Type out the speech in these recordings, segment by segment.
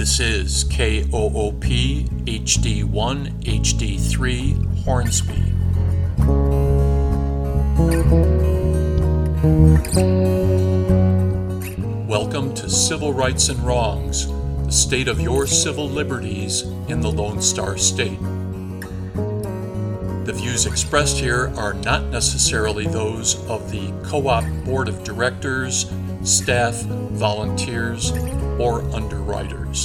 This is KOOP HD1 HD3 Hornsby. Welcome to Civil Rights and Wrongs, the state of your civil liberties in the Lone Star State. The views expressed here are not necessarily those of the Co-op Board of Directors, staff, volunteers, or underwriters.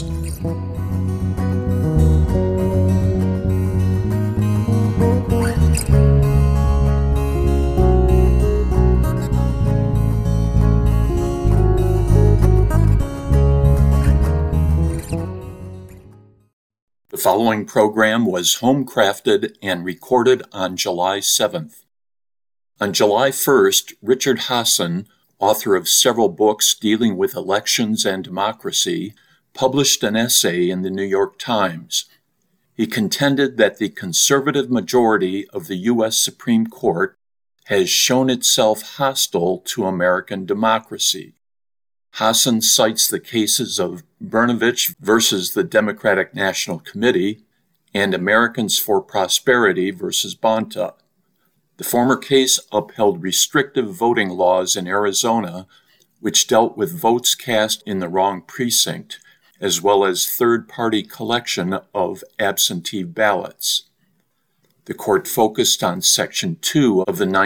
The following program was home-crafted and recorded on July 7th. On July 1st, Richard Hasson, author of several books dealing with elections and democracy, published an essay in the New York Times. He contended that the conservative majority of the U.S. Supreme Court has shown itself hostile to American democracy. Hasson cites the cases of Brnovich versus the Democratic National Committee and Americans for Prosperity versus Bonta. The former case upheld restrictive voting laws in Arizona, which dealt with votes cast in the wrong precinct, as well as third-party collection of absentee ballots. The court focused on Section 2 of the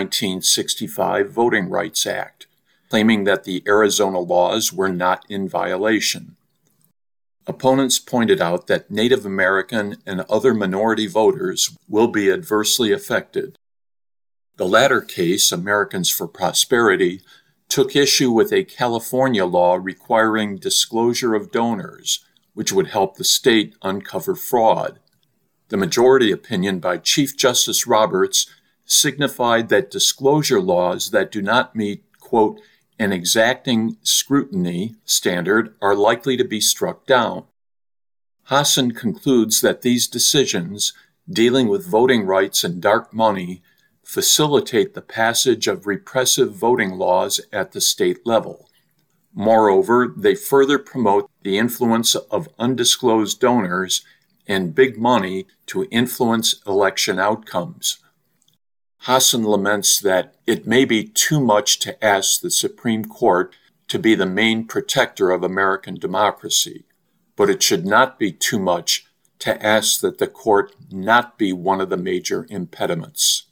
1965 Voting Rights Act, claiming that the Arizona laws were not in violation. Opponents pointed out that Native American and other minority voters will be adversely affected. The latter case, Americans for Prosperity, took issue with a California law requiring disclosure of donors, which would help the state uncover fraud. The majority opinion by Chief Justice Roberts signified that disclosure laws that do not meet, quote, an exacting scrutiny standard are likely to be struck down. Hasson concludes that these decisions, dealing with voting rights and dark money, facilitate the passage of repressive voting laws at the state level. Moreover, they further promote the influence of undisclosed donors and big money to influence election outcomes. Hasson laments that it may be too much to ask the Supreme Court to be the main protector of American democracy, but it should not be too much to ask that the court not be one of the major impediments.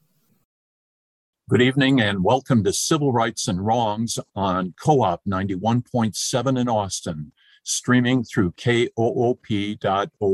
Good evening and welcome to Civil Rights and Wrongs on Co-op 91.7 in Austin, streaming through koop.org.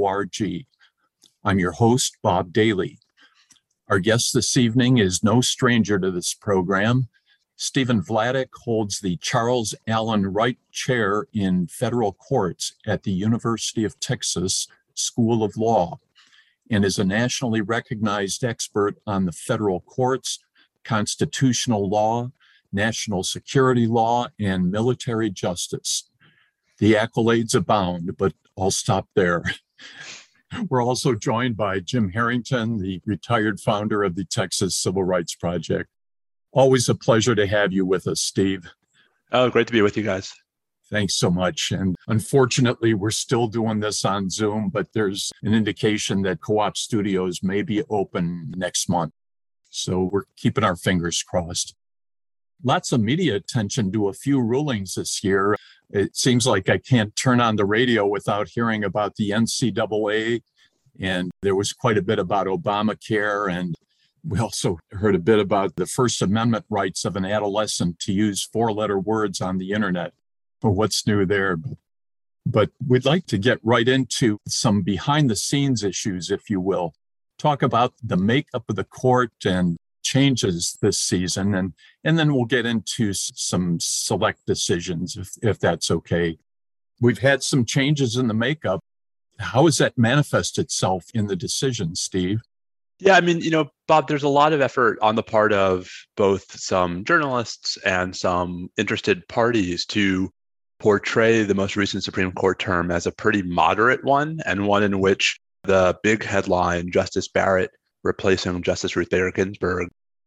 I'm your host, Bob Daly. Our guest this evening is no stranger to this program. Stephen Vladeck holds the Charles Allen Wright Chair in Federal Courts at the University of Texas School of Law and is a nationally recognized expert on the federal courts, constitutional law, national security law, and military justice. The accolades abound, but I'll stop there. We're also joined by Jim Harrington, the retired founder of the Texas Civil Rights Project. Always a pleasure to have you with us, Steve. Oh, great to be with you guys. Thanks so much. And unfortunately, we're still doing this on Zoom, but there's an indication that Co-op Studios may be open next month. So we're keeping our fingers crossed. Lots of media attention to a few rulings this year. It seems like I can't turn on the radio without hearing about the NCAA. And there was quite a bit about Obamacare. And we also heard a bit about the First Amendment rights of an adolescent to use four-letter words on the internet. But what's new there? But we'd like to get right into some behind-the-scenes issues, if you will. Talk about the makeup of the court and changes this season, and then we'll get into some select decisions, if that's okay. We've had some changes in the makeup. How does that manifest itself in the decisions, Steve? Yeah, Bob, there's a lot of effort on the part of both some journalists and some interested parties to portray the most recent Supreme Court term as a pretty moderate one, and one in which the big headline, Justice Barrett replacing Justice Ruth Bader Ginsburg,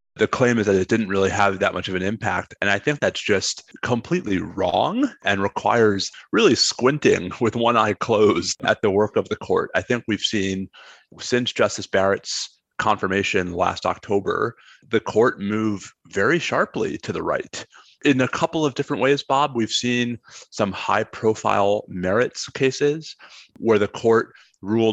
The claim is that it didn't really have that much of an impact. And I think that's just completely wrong and requires really squinting with one eye closed at the work of the court. I think we've seen since Justice Barrett's confirmation last October, the court move very sharply to the right. In a couple of different ways, Bob, we've seen some high profile merits cases where the court ruled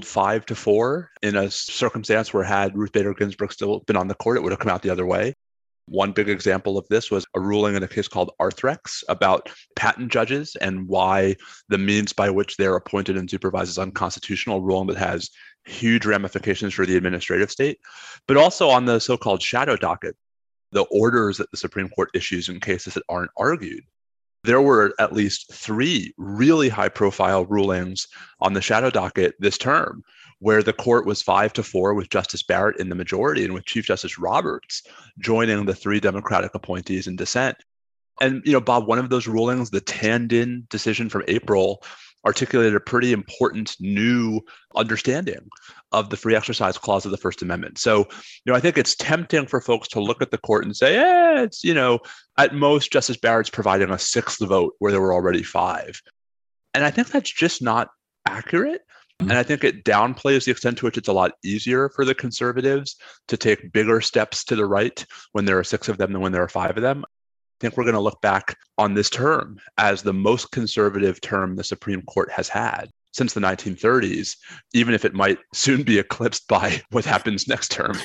5-4 in a circumstance where had Ruth Bader Ginsburg still been on the court, it would have come out the other way. One big example of this was a ruling in a case called Arthrex about patent judges and why the means by which they're appointed and supervised is unconstitutional, a ruling that has huge ramifications for the administrative state. But also on the so-called shadow docket, the orders that the Supreme Court issues in cases that aren't argued. There were at least 3 really high-profile rulings on the shadow docket this term, where the court was 5-4 with Justice Barrett in the majority and with Chief Justice Roberts joining the 3 Democratic appointees in dissent. And, Bob, one of those rulings, the Tandon decision from April, articulated a pretty important new understanding of the free exercise clause of the First Amendment. So, I think it's tempting for folks to look at the court and say, it's, at most Justice Barrett's providing a 6th vote where there were already 5. And I think that's just not accurate. And I think it downplays the extent to which it's a lot easier for the conservatives to take bigger steps to the right when there are 6 of them than when there are 5 of them. I think we're going to look back on this term as the most conservative term the Supreme Court has had since the 1930s, even if it might soon be eclipsed by what happens next term.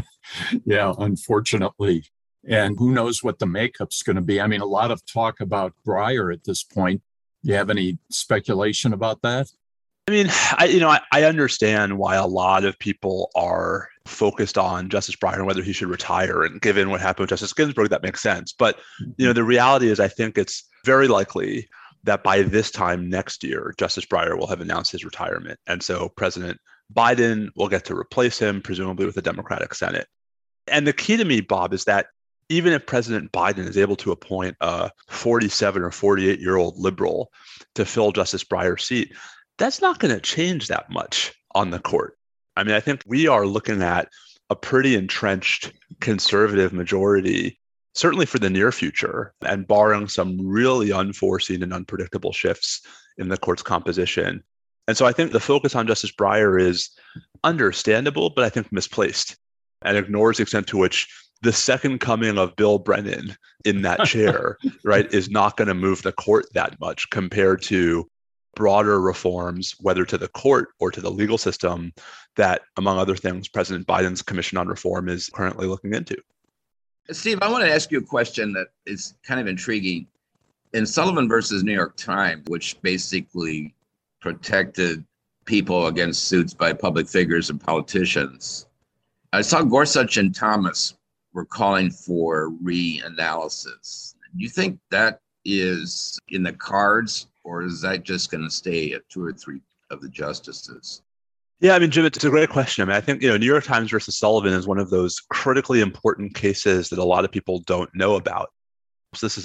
Yeah, unfortunately. And who knows what the makeup's going to be. I mean, a lot of talk about Breyer at this point. Do you have any speculation about that? I mean, I understand why a lot of people are focused on Justice Breyer and whether he should retire. And given what happened with Justice Ginsburg, that makes sense. But, the reality is I think it's very likely that by this time next year, Justice Breyer will have announced his retirement. And so President Biden will get to replace him, presumably with a Democratic Senate. And the key to me, Bob, is that even if President Biden is able to appoint a 47 or 48-year-old liberal to fill Justice Breyer's seat, that's not going to change that much on the court. I mean, I think we are looking at a pretty entrenched conservative majority, certainly for the near future, and barring some really unforeseen and unpredictable shifts in the court's composition. And so I think the focus on Justice Breyer is understandable, but I think misplaced, and ignores the extent to which the second coming of Bill Brennan in that chair, right, is not going to move the court that much compared to broader reforms, whether to the court or to the legal system, that, among other things, President Biden's Commission on Reform is currently looking into. Steve, I want to ask you a question that is kind of intriguing. In Sullivan versus New York Times, which basically protected people against suits by public figures and politicians, I saw Gorsuch and Thomas were calling for reanalysis. Do you think that is in the cards, or is that just going to stay at 2 or 3 of the justices? Yeah, I mean, Jim, it's a great question. I mean, I think, New York Times versus Sullivan is one of those critically important cases that a lot of people don't know about. So this is a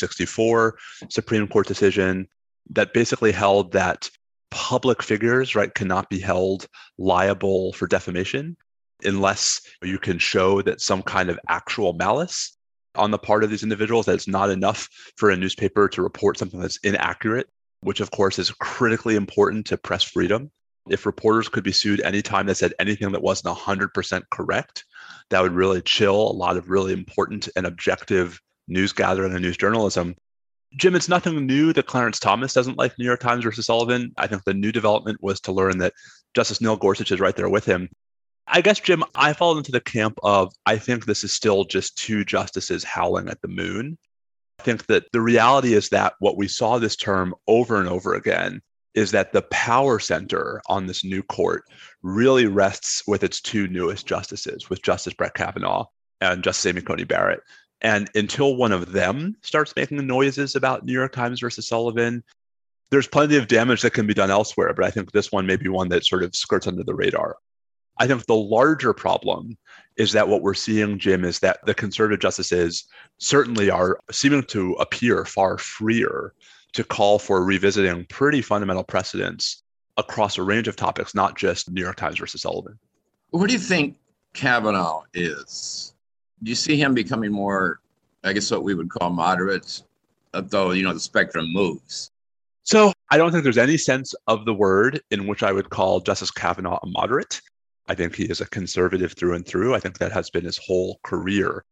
1964 Supreme Court decision that basically held that public figures, right, cannot be held liable for defamation unless you can show that some kind of actual malice on the part of these individuals, that it's not enough for a newspaper to report something that's inaccurate, which of course is critically important to press freedom. If reporters could be sued anytime they said anything that wasn't 100% correct, that would really chill a lot of really important and objective news gathering and news journalism. Jim, it's nothing new that Clarence Thomas doesn't like New York Times versus Sullivan. I think the new development was to learn that Justice Neil Gorsuch is right there with him. I guess, Jim, I fall into the camp of, I think this is still just 2 justices howling at the moon. I think that the reality is that what we saw this term over and over again is that the power center on this new court really rests with its 2 newest justices, with Justice Brett Kavanaugh and Justice Amy Coney Barrett. And until one of them starts making noises about New York Times versus Sullivan, there's plenty of damage that can be done elsewhere. But I think this one may be one that sort of skirts under the radar. I think the larger problem is that what we're seeing, Jim, is that the conservative justices certainly are seeming to appear far freer to call for revisiting pretty fundamental precedents across a range of topics, not just New York Times versus Sullivan. What do you think Kavanaugh is? Do you see him becoming more, I guess, what we would call moderate, though, the spectrum moves? So I don't think there's any sense of the word in which I would call Justice Kavanaugh a moderate. I think he is a conservative through and through. I think that has been his whole career.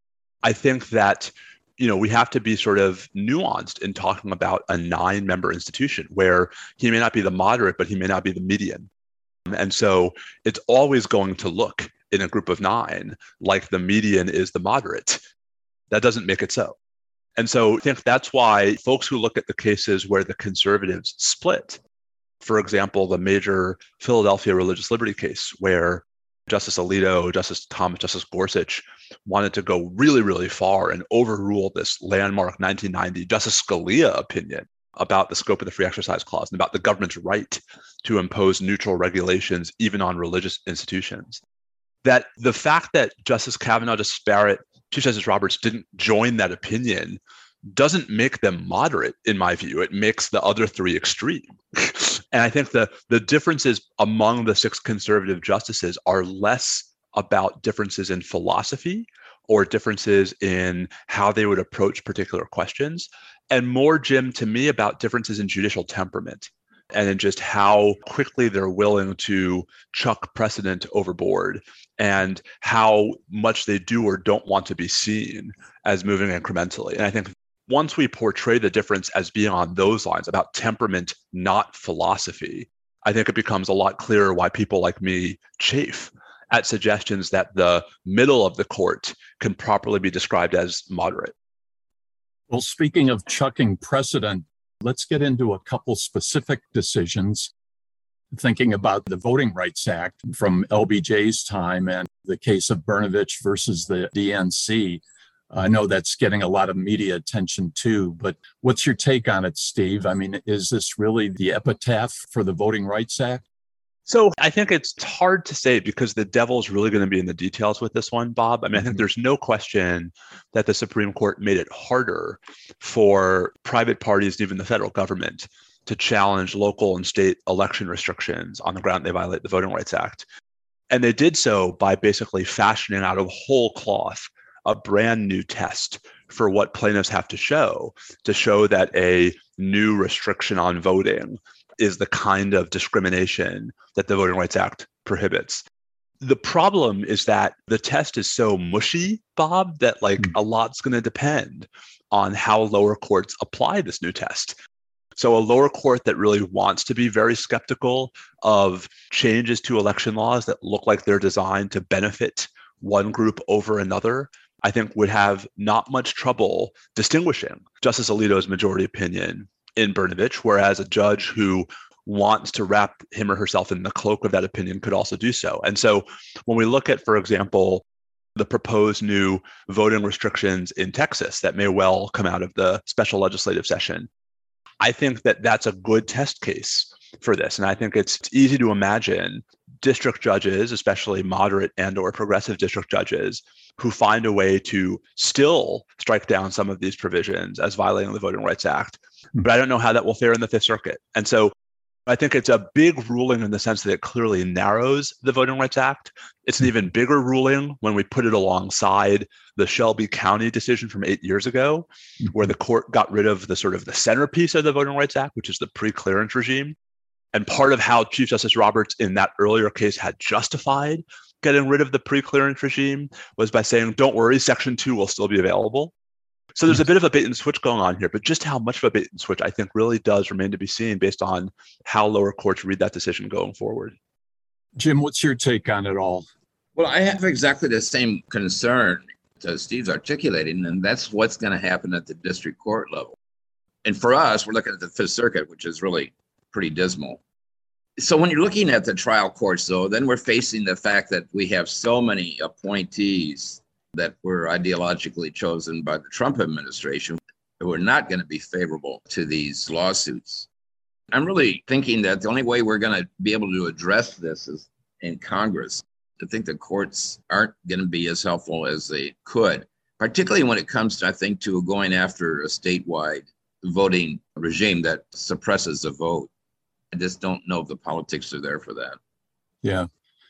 I think that, we have to be sort of nuanced in talking about a 9-member institution where he may not be the moderate, but he may not be the median. And so it's always going to look in a group of 9 like the median is the moderate. That doesn't make it so. And so I think that's why folks who look at the cases where the conservatives split, for example, the major Philadelphia religious liberty case where Justice Alito, Justice Thomas, Justice Gorsuch wanted to go really, really far and overrule this landmark 1990 Justice Scalia opinion about the scope of the Free Exercise Clause and about the government's right to impose neutral regulations even on religious institutions. That the fact that Justice Kavanaugh, Justice Barrett, Chief Justice Roberts didn't join that opinion doesn't make them moderate, in my view. It makes the other 3 extreme. And I think the differences among the 6 conservative justices are less about differences in philosophy or differences in how they would approach particular questions, and more, Jim, to me, about differences in judicial temperament and in just how quickly they're willing to chuck precedent overboard and how much they do or don't want to be seen as moving incrementally. And I think once we portray the difference as being on those lines about temperament, not philosophy, I think it becomes a lot clearer why people like me chafe at suggestions that the middle of the court can properly be described as moderate. Well, speaking of chucking precedent, let's get into a couple specific decisions. Thinking about the Voting Rights Act from LBJ's time and the case of Brnovich versus the DNC. I know that's getting a lot of media attention too, but what's your take on it, Steve? I mean, is this really the epitaph for the Voting Rights Act? So I think it's hard to say because the devil's really going to be in the details with this one, Bob. I mean, I think there's no question that the Supreme Court made it harder for private parties and even the federal government to challenge local and state election restrictions on the ground they violate the Voting Rights Act. And they did so by basically fashioning out of whole cloth a brand new test for what plaintiffs have to show that a new restriction on voting is the kind of discrimination that the Voting Rights Act prohibits. The problem is that the test is so mushy, Bob, that a lot's going to depend on how lower courts apply this new test. So a lower court that really wants to be very skeptical of changes to election laws that look like they're designed to benefit one group over another, I think would have not much trouble distinguishing Justice Alito's majority opinion in Brnovich, whereas a judge who wants to wrap him or herself in the cloak of that opinion could also do so. And so when we look at, for example, the proposed new voting restrictions in Texas that may well come out of the special legislative session, I think that that's a good test case for this. And I think it's easy to imagine district judges, especially moderate and or progressive district judges, who find a way to still strike down some of these provisions as violating the Voting Rights Act. But I don't know how that will fare in the Fifth Circuit. And so I think it's a big ruling in the sense that it clearly narrows the Voting Rights Act. It's an even bigger ruling when we put it alongside the Shelby County decision from 8 years ago, where the court got rid of the sort of the centerpiece of the Voting Rights Act, which is the pre-clearance regime. And part of how Chief Justice Roberts in that earlier case had justified getting rid of the pre-clearance regime was by saying, don't worry, Section 2 will still be available. So there's a bit of a bait and switch going on here, but just how much of a bait and switch I think really does remain to be seen based on how lower courts read that decision going forward. Jim, what's your take on it all? Well, I have exactly the same concern as Steve's articulating, and that's what's going to happen at the district court level. And for us, we're looking at the Fifth Circuit, which is really pretty dismal. So when you're looking at the trial courts, though, then we're facing the fact that we have so many appointees that were ideologically chosen by the Trump administration who are not going to be favorable to these lawsuits. I'm really thinking that the only way we're going to be able to address this is in Congress. I think the courts aren't going to be as helpful as they could, particularly when it comes to, I think, to going after a statewide voting regime that suppresses the vote. I just don't know if the politics are there for that. Yeah.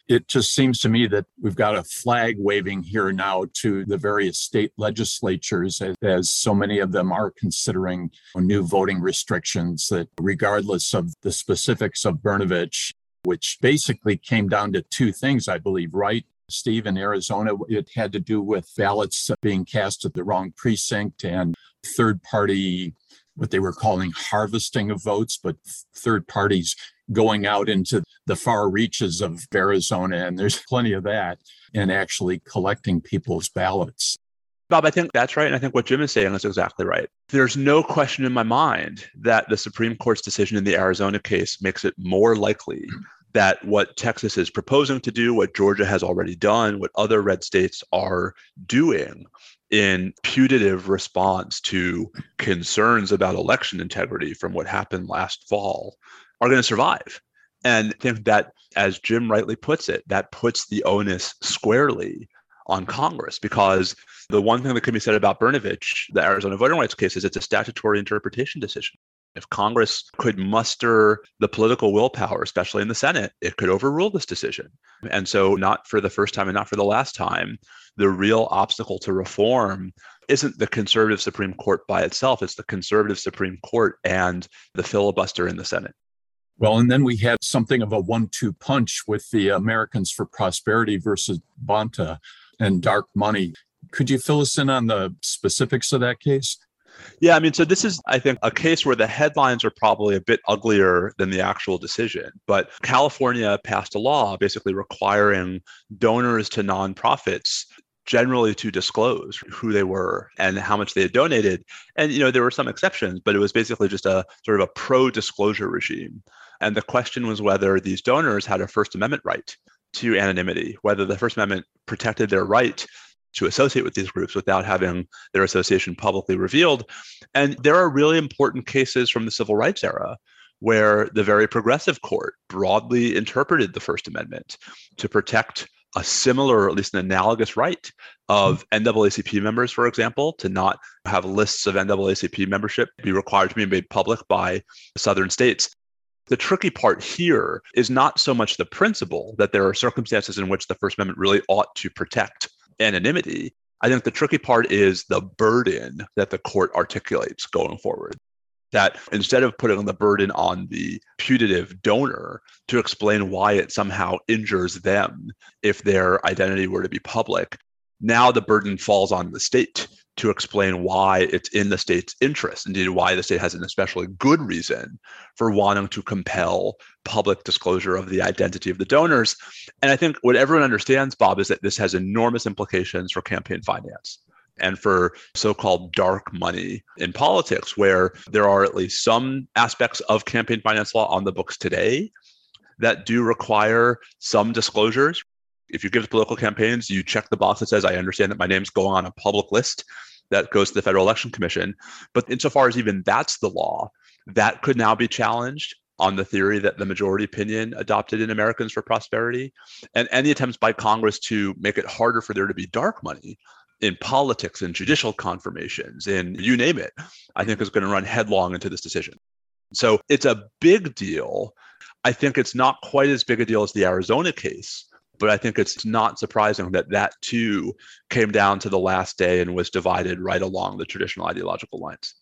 It just seems to me that we've got a flag waving here now to the various state legislatures, as so many of them are considering new voting restrictions that, regardless of the specifics of Brnovich, which basically came down to two things, I believe, right? Steve, in Arizona, it had to do with ballots being cast at the wrong precinct and third party, what they were calling harvesting of votes, but third parties going out into the far reaches of Arizona, and there's plenty of that, and actually collecting people's ballots. Bob, I think that's right. And I think what Jim is saying is exactly right. There's no question in my mind that the Supreme Court's decision in the Arizona case makes it more likely that what Texas is proposing to do, what Georgia has already done, what other red states are doing in putative response to concerns about election integrity from what happened last fall are going to survive. And I think that, as Jim rightly puts it, that puts the onus squarely on Congress, because the one thing that can be said about Brnovich, the Arizona voting rights case, is it's a statutory interpretation decision. If Congress could muster the political willpower, especially in the Senate, it could overrule this decision. And so, not for the first time and not for the last time, the real obstacle to reform isn't the conservative Supreme Court by itself. It's the conservative Supreme Court and the filibuster in the Senate. Well, and then we had something of a 1-2 punch with the Americans for Prosperity versus Bonta and dark money. Could you fill us in on the specifics of that case? Yeah, I mean, so this is, I think, a case where the headlines are probably a bit uglier than the actual decision. But California passed a law basically requiring donors to nonprofits generally to disclose who they were and how much they had donated. And, there were some exceptions, but it was basically just a sort of a pro-disclosure regime. And the question was whether these donors had a First Amendment right to anonymity, whether the First Amendment protected their right to associate with these groups without having their association publicly revealed. And there are really important cases from the civil rights era where the very progressive court broadly interpreted the First Amendment to protect a similar, or at least an analogous right of NAACP members, for example, to not have lists of NAACP membership be required to be made public by southern states. The tricky part here is not so much the principle that there are circumstances in which the First Amendment really ought to protect anonymity. I think the tricky part is the burden that the court articulates going forward. That instead of putting the burden on the putative donor to explain why it somehow injures them if their identity were to be public, now the burden falls on the state to explain why it's in the state's interest, indeed why the state has an especially good reason for wanting to compel public disclosure of the identity of the donors. And I think what everyone understands, Bob, is that this has enormous implications for campaign finance and for so-called dark money in politics, where there are at least some aspects of campaign finance law on the books today that do require some disclosures. If you give to political campaigns, you check the box that says, I understand that my name's going on a public list that goes to the Federal Election Commission. But insofar as even that's the law, that could now be challenged on the theory that the majority opinion adopted in Americans for Prosperity. And any attempts by Congress to make it harder for there to be dark money in politics, in judicial confirmations, in you name it, I think is going to run headlong into this decision. So it's a big deal. I think it's not quite as big a deal as the Arizona case, but I think it's not surprising that that too came down to the last day and was divided right along the traditional ideological lines.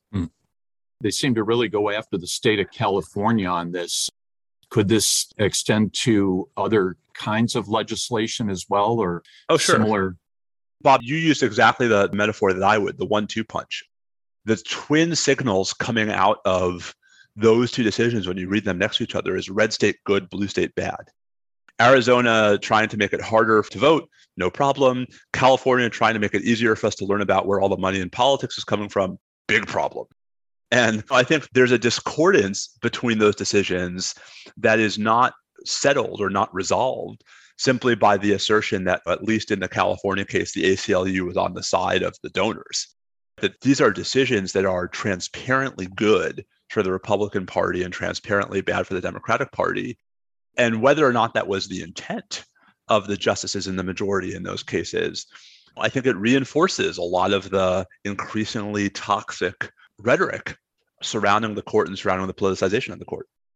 They seem to really go after the state of California on this. Could this extend to other kinds of legislation as well, or similar? Bob, you used exactly the metaphor that I would, the 1-2 punch. The twin signals coming out of those two decisions when you read them next to each other is red state good, blue state bad. Arizona trying to make it harder to vote, no problem. California trying to make it easier for us to learn about where all the money in politics is coming from, big problem. And I think there's a discordance between those decisions that is not settled or not resolved simply by the assertion that, at least in the California case, the ACLU was on the side of the donors. That these are decisions that are transparently good for the Republican Party and transparently bad for the Democratic Party. And whether or not that was the intent of the justices in the majority in those cases, I think it reinforces a lot of the increasingly toxic rhetoric surrounding the court and surrounding the politicization of the court.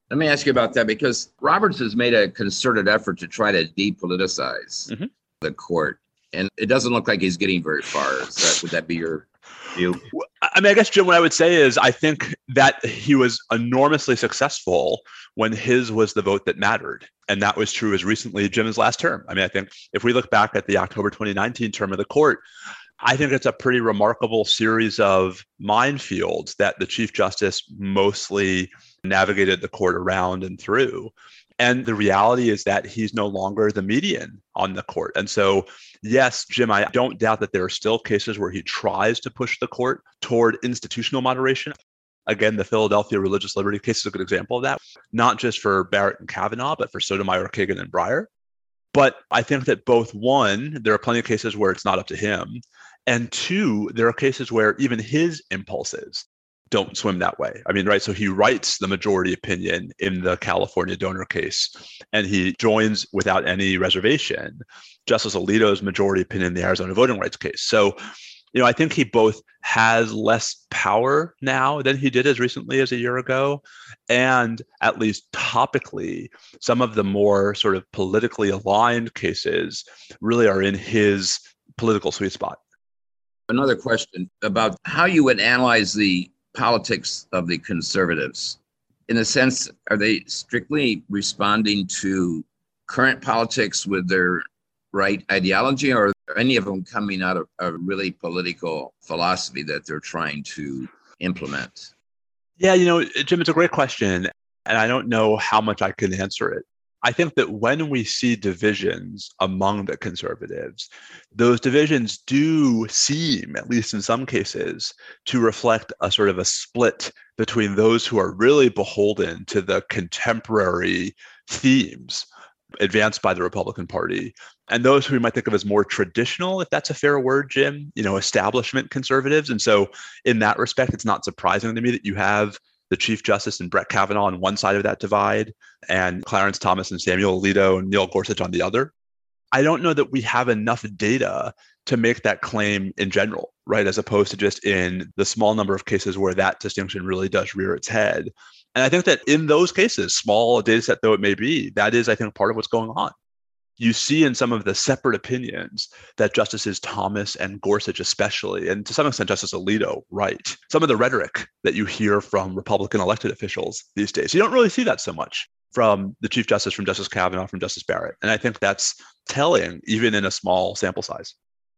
Let me ask you about that because Roberts has made a concerted effort to try to depoliticize the court, and it doesn't look like he's getting very far. Would that be your view? I mean, I guess, Jim, what I would say is I think that he was enormously successful when his was the vote that mattered. And that was true as recently Jim's last term. I mean, I think if we look back at the October 2019 term of the court, I think it's a pretty remarkable series of minefields that the Chief Justice mostly navigated the court around and through. And the reality is that he's no longer the median on the court. And so, yes, Jim, I don't doubt that there are still cases where he tries to push the court toward institutional moderation. Again, the Philadelphia religious liberty case is a good example of that, not just for Barrett and Kavanaugh, but for Sotomayor, Kagan, and Breyer. But I think that both, one, there are plenty of cases where it's not up to him. And two, there are cases where even his impulses don't swim that way. I mean, right. So he writes the majority opinion in the California donor case, and he joins without any reservation Justice Alito's majority opinion in the Arizona voting rights case. So, I think he both has less power now than he did as recently as a year ago. And at least topically, some of the more sort of politically aligned cases really are in his political sweet spot. Another question about how you would analyze the politics of the conservatives. In a sense, are they strictly responding to current politics with their right ideology, or are any of them coming out of a really political philosophy that they're trying to implement? Yeah, Jim, it's a great question, and I don't know how much I can answer it. I think that when we see divisions among the conservatives, those divisions do seem, at least in some cases, to reflect a sort of a split between those who are really beholden to the contemporary themes advanced by the Republican Party and those who we might think of as more traditional, if that's a fair word, Jim, establishment conservatives. And so in that respect, it's not surprising to me that you have the Chief Justice and Brett Kavanaugh on one side of that divide, and Clarence Thomas and Samuel Alito and Neil Gorsuch on the other. I don't know that we have enough data to make that claim in general, right? As opposed to just in the small number of cases where that distinction really does rear its head. And I think that in those cases, small data set though it may be, that is, I think, part of what's going on. You see in some of the separate opinions that Justices Thomas and Gorsuch especially, and to some extent Justice Alito, right, some of the rhetoric that you hear from Republican elected officials these days. You don't really see that so much from the Chief Justice, from Justice Kavanaugh, from Justice Barrett. And I think that's telling, even in a small sample size.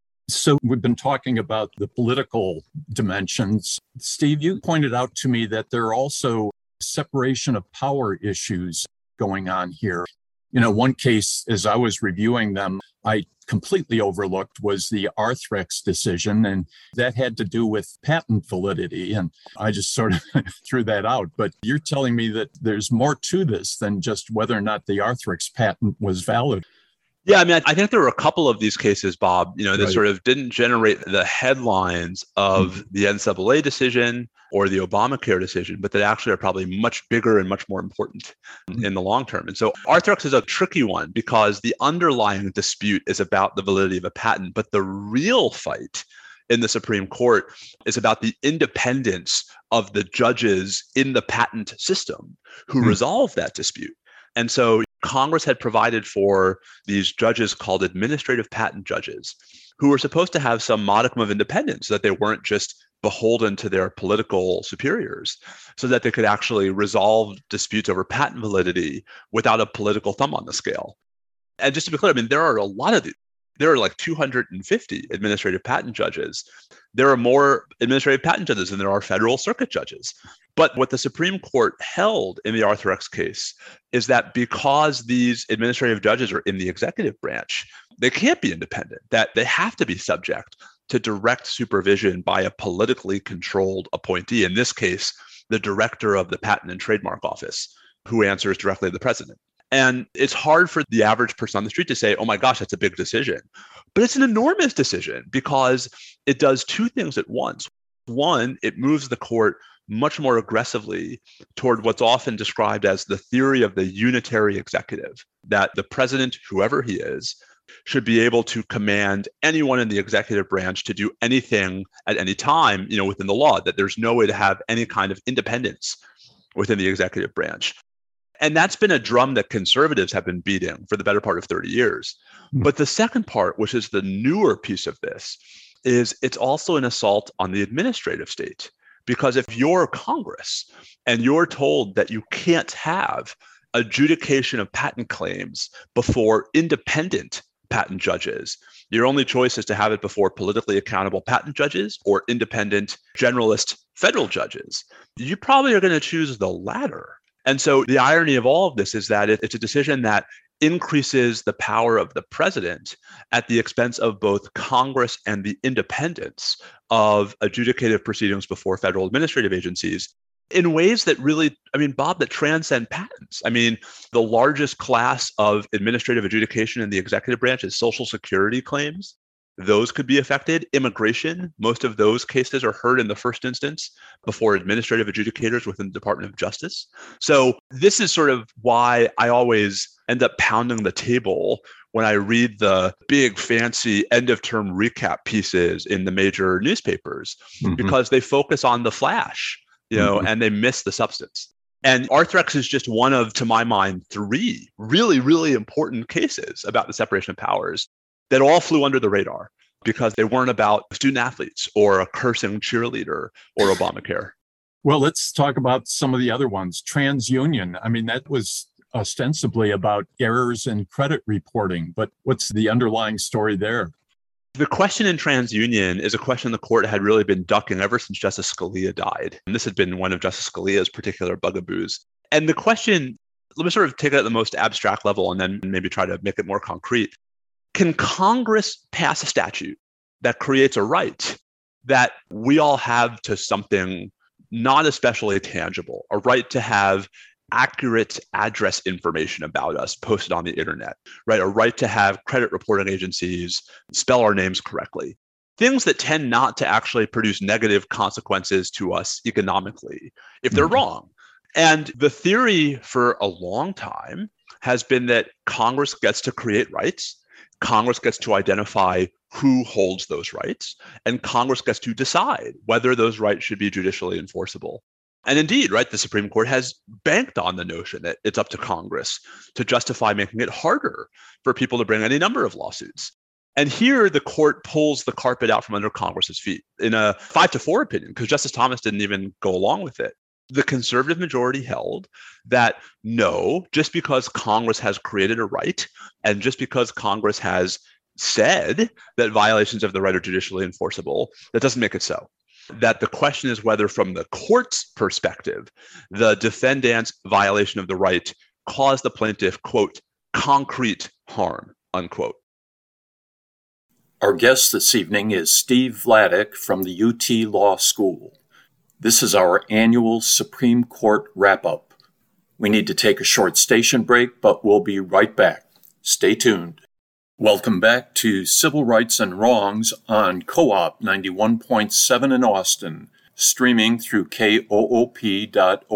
So we've been talking about the political dimensions. Steve, you pointed out to me that there are also separation of power issues going on here. One case, as I was reviewing them, I completely overlooked was the Arthrex decision, and that had to do with patent validity. And I just sort of threw that out. But you're telling me that there's more to this than just whether or not the Arthrex patent was valid. Yeah, I mean, I think there were a couple of these cases, Bob, that Right. sort of didn't generate the headlines of the NCAA decision or the Obamacare decision, but that actually are probably much bigger and much more important in the long term. And so Arthrex is a tricky one because the underlying dispute is about the validity of a patent, but the real fight in the Supreme Court is about the independence of the judges in the patent system who resolve that dispute. And so Congress had provided for these judges called administrative patent judges who were supposed to have some modicum of independence so that they weren't just beholden to their political superiors, so that they could actually resolve disputes over patent validity without a political thumb on the scale. And just to be clear, I mean, there are a lot of these. There are like 250 administrative patent judges. There are more administrative patent judges than there are federal circuit judges. But what the Supreme Court held in the Arthrex case is that because these administrative judges are in the executive branch, they can't be independent, that they have to be subject to direct supervision by a politically controlled appointee, in this case, the director of the Patent and Trademark Office, who answers directly to the president. And it's hard for the average person on the street to say, oh my gosh, that's a big decision. But it's an enormous decision because it does two things at once. One, it moves the court much more aggressively toward what's often described as the theory of the unitary executive, that the president, whoever he is, should be able to command anyone in the executive branch to do anything at any time, within the law, that there's no way to have any kind of independence within the executive branch. And that's been a drum that conservatives have been beating for the better part of 30 years. But the second part, which is the newer piece of this, is it's also an assault on the administrative state. Because if you're Congress and you're told that you can't have adjudication of patent claims before independent patent judges, your only choice is to have it before politically accountable patent judges or independent generalist federal judges, you probably are going to choose the latter. And so the irony of all of this is that it's a decision that increases the power of the president at the expense of both Congress and the independence of adjudicative proceedings before federal administrative agencies in ways that really, Bob, that transcend patents. The largest class of administrative adjudication in the executive branch is Social Security claims. Those could be affected. Immigration, most of those cases are heard in the first instance before administrative adjudicators within the Department of Justice. So this is sort of why I always end up pounding the table when I read the big fancy end of term recap pieces in the major newspapers, because they focus on the flash, and they miss the substance. And Arthrex is just one of, to my mind, 3 really, really important cases about the separation of powers that all flew under the radar because they weren't about student athletes or a cursing cheerleader or Obamacare. Well, let's talk about some of the other ones. TransUnion, that was ostensibly about errors in credit reporting, but what's the underlying story there? The question in TransUnion is a question the court had really been ducking ever since Justice Scalia died. And this had been one of Justice Scalia's particular bugaboos. And the question, let me sort of take it at the most abstract level and then maybe try to make it more concrete. Can Congress pass a statute that creates a right that we all have to something not especially tangible, a right to have accurate address information about us posted on the internet, right? A right to have credit reporting agencies spell our names correctly. Things that tend not to actually produce negative consequences to us economically if they're wrong. And the theory for a long time has been that Congress gets to create rights, Congress gets to identify who holds those rights, and Congress gets to decide whether those rights should be judicially enforceable. And indeed, right, the Supreme Court has banked on the notion that it's up to Congress to justify making it harder for people to bring any number of lawsuits. And here the court pulls the carpet out from under Congress's feet in a 5-4 opinion, because Justice Thomas didn't even go along with it. The conservative majority held that no, just because Congress has created a right and just because Congress has said that violations of the right are judicially enforceable, that doesn't make it so. That the question is whether from the court's perspective, the defendant's violation of the right caused the plaintiff, quote, concrete harm, unquote. Our guest this evening is Steve Vladeck from the UT Law School. This is our annual Supreme Court wrap-up. We need to take a short station break, but we'll be right back. Stay tuned. Welcome back to Civil Rights and Wrongs on Co-op 91.7 in Austin, streaming through koop.org.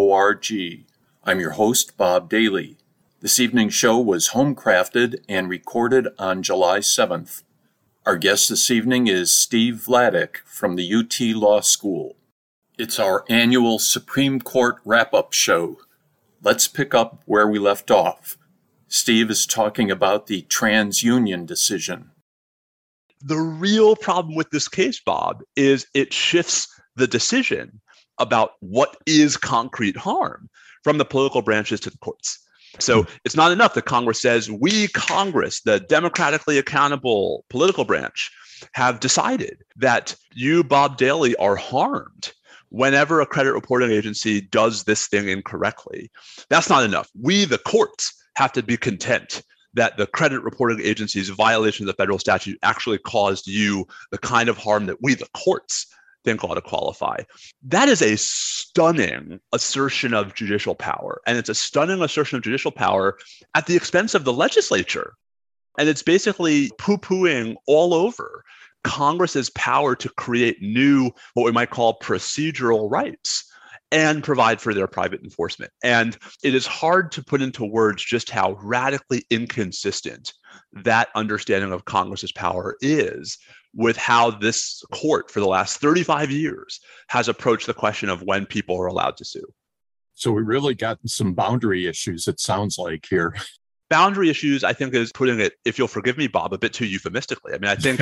I'm your host, Bob Daly. This evening's show was home-crafted and recorded on July 7th. Our guest this evening is Steve Vladeck from the UT Law School. It's our annual Supreme Court wrap-up show. Let's pick up where we left off. Steve is talking about the TransUnion decision. The real problem with this case, Bob, is it shifts the decision about what is concrete harm from the political branches to the courts. So it's not enough that Congress says, we, Congress, the democratically accountable political branch, have decided that you, Bob Daly, are harmed whenever a credit reporting agency does this thing incorrectly. That's not enough. We, the courts, have to be content that the credit reporting agency's violation of the federal statute actually caused you the kind of harm that we, the courts, think ought to qualify. That is a stunning assertion of judicial power. And it's a stunning assertion of judicial power at the expense of the legislature. And it's basically poo-pooing all over Congress's power to create new, what we might call procedural rights and provide for their private enforcement. And it is hard to put into words just how radically inconsistent that understanding of Congress's power is with how this court for the last 35 years has approached the question of when people are allowed to sue. So we really got some boundary issues, it sounds like here. Boundary issues, I think, is putting it, if you'll forgive me, Bob, a bit too euphemistically. I mean, I think,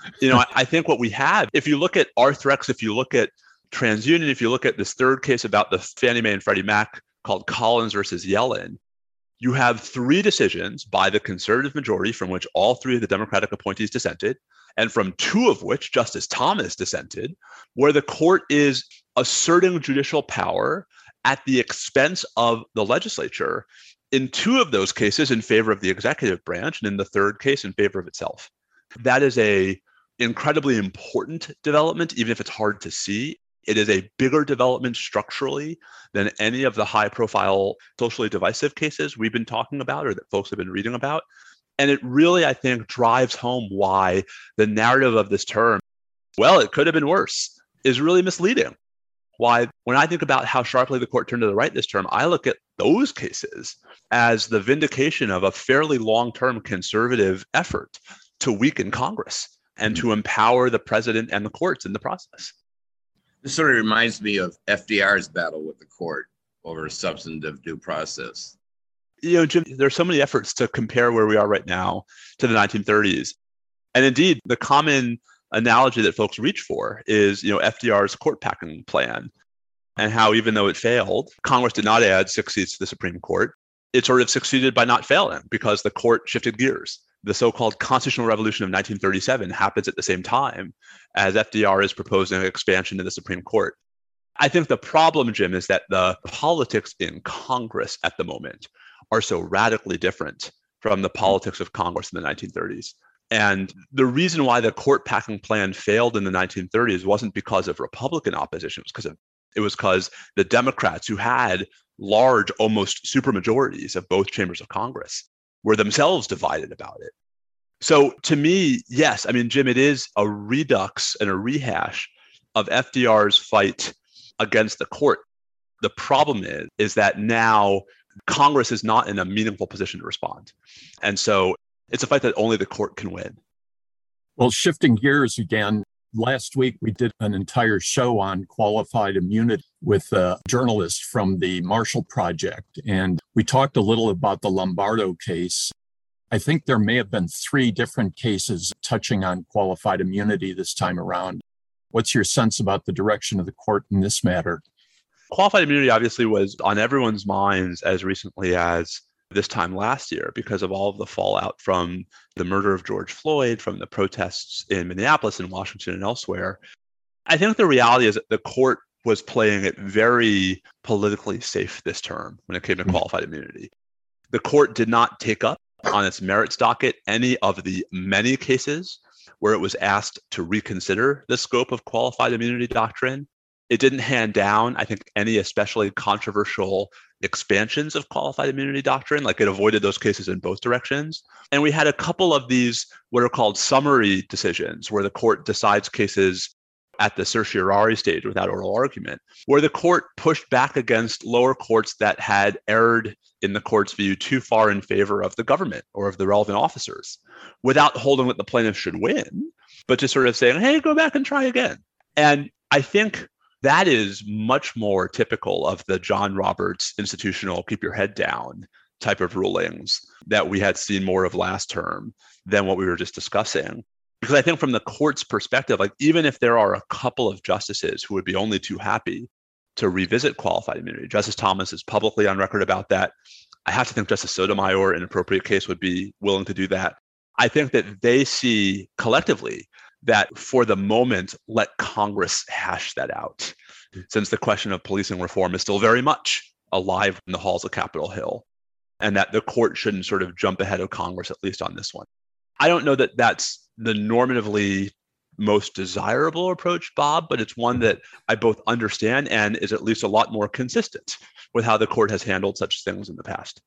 I think what we have, if you look at Arthrex, if you look at TransUnion, if you look at this third case about the Fannie Mae and Freddie Mac called Collins versus Yellen, you have three decisions by the conservative majority from which all three of the Democratic appointees dissented, and from two of which Justice Thomas dissented, where the court is asserting judicial power at the expense of the legislature, in two of those cases in favor of the executive branch, and in the third case in favor of itself. That is a incredibly important development, even if it's hard to see. It is a bigger development structurally than any of the high-profile socially divisive cases we've been talking about or that folks have been reading about. And it really, I think, drives home why the narrative of this term, well, it could have been worse, is really misleading. Why, when I think about how sharply the court turned to the right this term, I look at those cases as the vindication of a fairly long-term conservative effort to weaken Congress and to empower the president and the courts in the process. This sort of reminds me of FDR's battle with the court over substantive due process. Jim, there's so many efforts to compare where we are right now to the 1930s. And indeed, the common analogy that folks reach for is, FDR's court packing plan, and how even though it failed, Congress did not add 6 seats to the Supreme Court. It sort of succeeded by not failing because the court shifted gears. The so-called constitutional revolution of 1937 happens at the same time as FDR is proposing an expansion to the Supreme Court. I think the problem, Jim, is that the politics in Congress at the moment are so radically different from the politics of Congress in the 1930s. And the reason why the court packing plan failed in the 1930s wasn't because of Republican opposition. It was because the Democrats, who had large, almost supermajorities of both chambers of Congress, were themselves divided about it. So to me, yes, I mean, Jim, it is a redux and a rehash of FDR's fight against the court. The problem is that now Congress is not in a meaningful position to respond. And so it's a fight that only the court can win. Well, shifting gears again, last week we did an entire show on qualified immunity with a journalist from the Marshall Project. And we talked a little about the Lombardo case. I think there may have been 3 different cases touching on qualified immunity this time around. What's your sense about the direction of the court in this matter? Qualified immunity obviously was on everyone's minds as recently as this time last year because of all of the fallout from the murder of George Floyd, from the protests in Minneapolis and Washington and elsewhere. I think the reality is that the court was playing it very politically safe this term when it came to qualified immunity. The court did not take up on its merits docket any of the many cases where it was asked to reconsider the scope of qualified immunity doctrine. It didn't hand down, I think, any especially controversial expansions of qualified immunity doctrine. Like, it avoided those cases in both directions. And we had a couple of these what are called summary decisions, where the court decides cases at the certiorari stage without oral argument, where the court pushed back against lower courts that had erred, in the court's view, too far in favor of the government or of the relevant officers, without holding that the plaintiff should win, but just sort of saying, hey, go back and try again. And I think that is much more typical of the John Roberts institutional keep your head down type of rulings that we had seen more of last term than what we were just discussing. Because I think from the court's perspective, like, even if there are a couple of justices who would be only too happy to revisit qualified immunity, Justice Thomas is publicly on record about that. I have to think Justice Sotomayor, in an appropriate case, would be willing to do that. I think that they see collectively that for the moment, let Congress hash that out, since the question of policing reform is still very much alive in the halls of Capitol Hill, and that the court shouldn't sort of jump ahead of Congress, at least on this one. I don't know that that's the normatively most desirable approach, Bob, but it's one that I both understand and is at least a lot more consistent with how the court has handled such things in the past.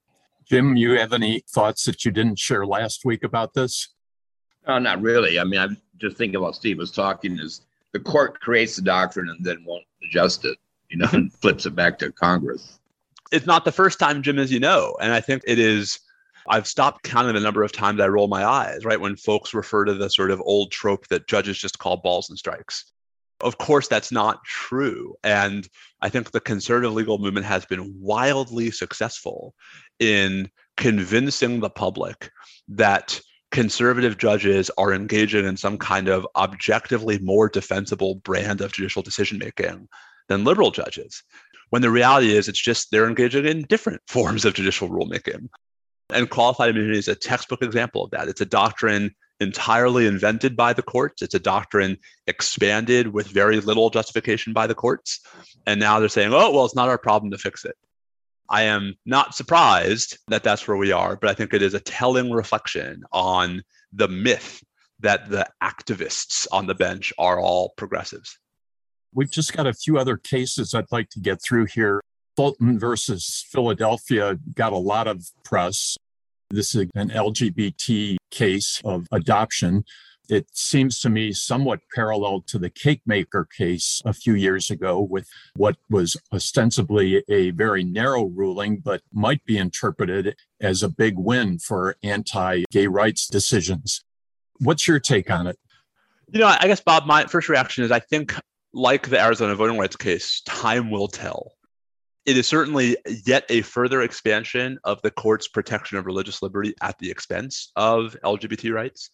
Jim, you have any thoughts that you didn't share last week about this? Not really. I mean, I'm just thinking about Steve was talking is the court creates the doctrine and then won't adjust it, and flips it back to Congress. It's not the first time, Jim, as you know, and I think it is. I've stopped counting the number of times I roll my eyes, right, when folks refer to the sort of old trope that judges just call balls and strikes Of course, that's not true. And I think the conservative legal movement has been wildly successful in convincing the public that conservative judges are engaging in some kind of objectively more defensible brand of judicial decision-making than liberal judges, when the reality is it's just they're engaging in different forms of judicial rulemaking. And qualified immunity is a textbook example of that. It's a doctrine entirely invented by the courts. It's a doctrine expanded with very little justification by the courts. And now they're saying, oh, well, it's not our problem to fix it. I am not surprised that that's where we are, but I think it is a telling reflection on the myth that the activists on the bench are all progressives. We've just got a few other cases I'd like to get through here. Fulton versus Philadelphia got a lot of press. This is an LGBT case of adoption. It seems to me somewhat parallel to the cake maker case a few years ago, with what was ostensibly a very narrow ruling, but might be interpreted as a big win for anti-gay rights decisions. What's your take on it? I guess, Bob, my first reaction is I think, like the Arizona voting rights case, time will tell. It is certainly yet a further expansion of the court's protection of religious liberty at the expense of LGBT rights.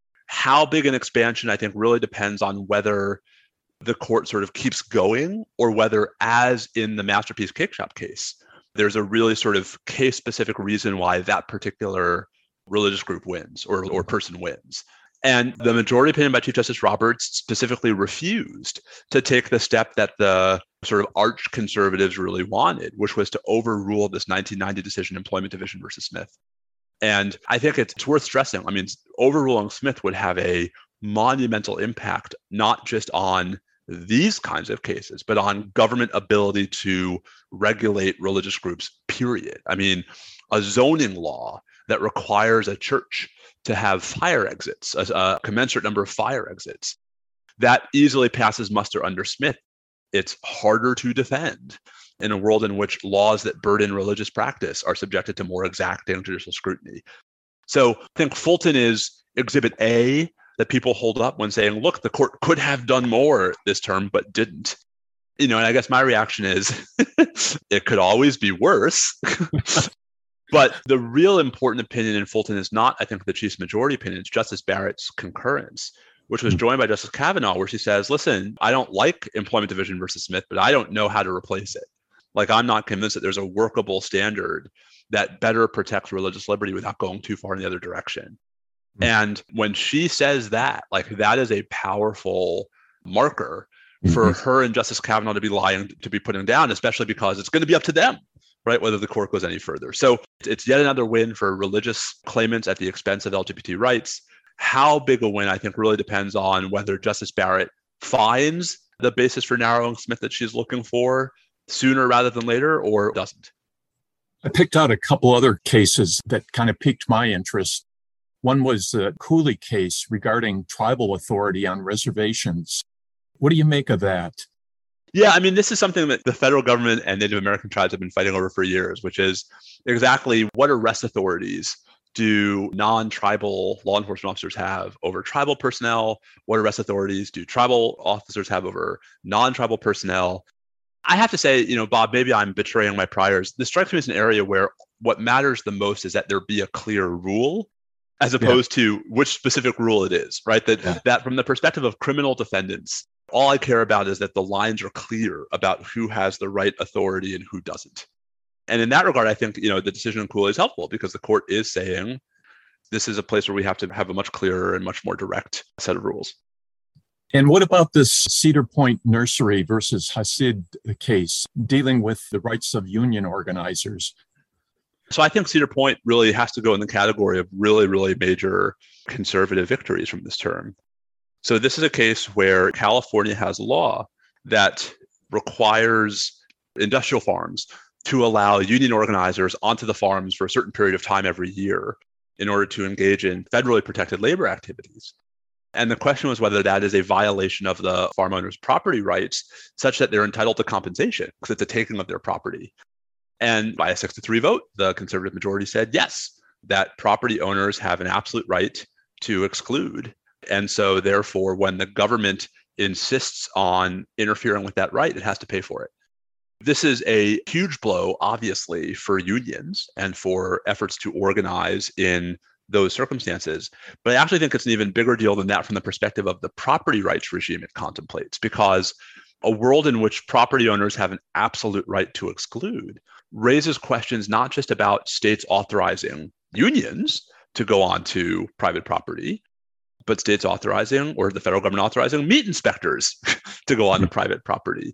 How big an expansion, I think, really depends on whether the court sort of keeps going or whether, as in the Masterpiece Cake Shop case, there's a really sort of case-specific reason why that particular religious group wins or person wins. And the majority opinion by Chief Justice Roberts specifically refused to take the step that the sort of arch conservatives really wanted, which was to overrule this 1990 decision, Employment Division versus Smith. And I think it's worth stressing. I mean, overruling Smith would have a monumental impact, not just on these kinds of cases, but on government ability to regulate religious groups, period. I mean, a zoning law that requires a church to have fire exits, a commensurate number of fire exits, that easily passes muster under Smith. It's harder to defend in a world in which laws that burden religious practice are subjected to more exacting judicial scrutiny. So I think Fulton is exhibit A that people hold up when saying, look, the court could have done more this term, but didn't. And I guess my reaction is it could always be worse. But the real important opinion in Fulton is not, I think, the Chief's majority opinion. It's Justice Barrett's concurrence, which was joined by Justice Kavanaugh, where she says, listen, I don't like Employment Division versus Smith, but I don't know how to replace it. Like, I'm not convinced that there's a workable standard that better protects religious liberty without going too far in the other direction. And when she says that, like, that is a powerful marker for her and Justice Kavanaugh to be putting down, especially because it's going to be up to them, right, whether the court goes any further. So it's yet another win for religious claimants at the expense of LGBT rights. How big a win, I think, really depends on whether Justice Barrett finds the basis for narrowing Smith that she's looking for sooner rather than later, or doesn't. I picked out a couple other cases that kind of piqued my interest. One was the Cooley case regarding tribal authority on reservations. What do you make of that? Yeah, I mean, this is something that the federal government and Native American tribes have been fighting over for years, which is exactly what arrest authorities do non-tribal law enforcement officers have over tribal personnel? What arrest authorities do tribal officers have over non-tribal personnel? I have to say, Bob, maybe I'm betraying my priors. This strikes me as an area where what matters the most is that there be a clear rule, as opposed to which specific rule it is, right? That from the perspective of criminal defendants, all I care about is that the lines are clear about who has the right authority and who doesn't. And in that regard, I think, the decision in Cooley is helpful because the court is saying this is a place where we have to have a much clearer and much more direct set of rules. And what about this Cedar Point Nursery versus Hasid case dealing with the rights of union organizers? So I think Cedar Point really has to go in the category of really, really major conservative victories from this term. So this is a case where California has a law that requires industrial farms to allow union organizers onto the farms for a certain period of time every year in order to engage in federally protected labor activities. And the question was whether that is a violation of the farm owners' property rights such that they're entitled to compensation because it's a taking of their property. And by a 6-3 vote, the conservative majority said, yes, that property owners have an absolute right to exclude. And so therefore, when the government insists on interfering with that right, it has to pay for it. This is a huge blow, obviously, for unions and for efforts to organize in those circumstances. But I actually think it's an even bigger deal than that from the perspective of the property rights regime it contemplates, because a world in which property owners have an absolute right to exclude raises questions not just about states authorizing unions to go on to private property, but states authorizing, or the federal government authorizing, meat inspectors to go on to private property,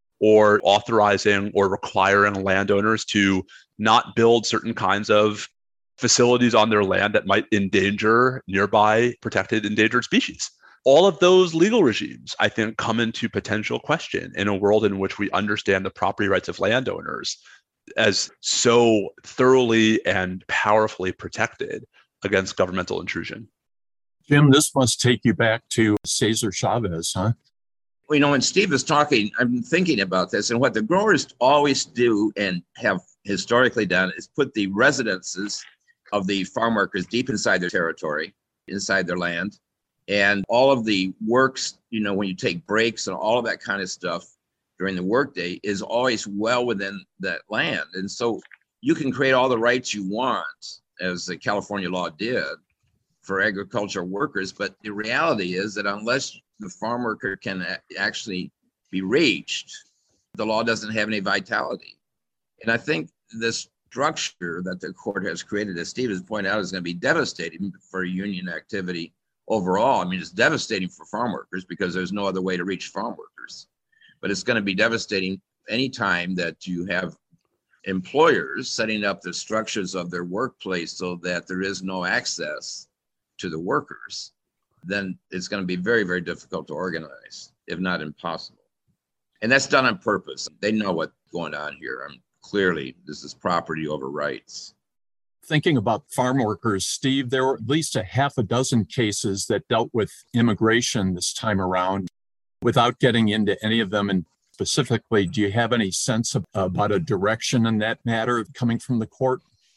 or authorizing or requiring landowners to not build certain kinds of facilities on their land that might endanger nearby protected endangered species. All of those legal regimes, I think, come into potential question in a world in which we understand the property rights of landowners as so thoroughly and powerfully protected against governmental intrusion. Jim, this must take you back to Cesar Chavez, huh? Well, when Steve was talking, I'm thinking about this, and what the growers always do and have historically done is put the residences of the farm workers deep inside their territory, inside their land. And all of the works, when you take breaks and all of that kind of stuff during the workday is always well within that land. And so you can create all the rights you want, as the California law did, for agricultural workers. But the reality is that unless the farm worker can actually be reached, the law doesn't have any vitality. And I think this structure that the court has created, as Steve has pointed out, is going to be devastating for union activity overall. I mean, it's devastating for farm workers because there's no other way to reach farm workers. But it's going to be devastating anytime that you have employers setting up the structures of their workplace so that there is no access to the workers. Then it's going to be very, very difficult to organize, if not impossible. And that's done on purpose. They know what's going on here. Clearly, this is property over rights. Thinking about farm workers, Steve, there were at least a half a dozen cases that dealt with immigration this time around. Without getting into any of them, and specifically, do you have any sense about a direction in that matter coming from the court?